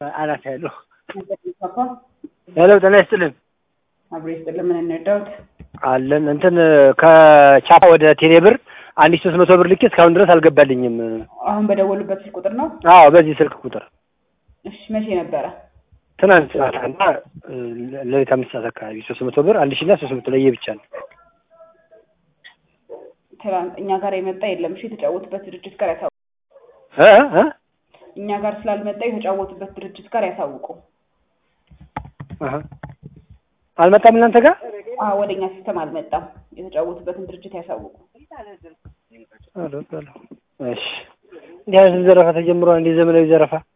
አላት ያለው ሄሎ ጤና ይስጥልን አብሬስ ለምን እንደዳውት አለን እንትን ከቻፓ ወደ ቴሌብር 1300 ብር ልኬ እስካሁን ድረስ አልገባልኝም። አሁን በደወሉበት ስልክ ቁጥር ነው? አዎ በዚህ ስልክ ቁጥር። እሺ መቼ ነበረ? ትናንት ማታና ለሌት 5 ሰዓት አካባቢ 300 ብር 1000 እና 300 ለየ ብቻ ነው። ትናንት እኛ ጋር የመጣ የለም። እሺ የተጫወቱበት ድርጅት ጋር ያሳውቁ። እኛ ጋር ስላልመጣ የተጫወቱበት ድርጅት ጋር ያሳውቁ። አልመጣም እናንተ ጋር? ወደኛ ሲስተም አልመጣም። የተጫወቱበትን ድርጅት ያሳውቁ። እሺ እንዴ ዘረፋ ተጀምሯል። እንዴ ዘመናዊ ዘረፋ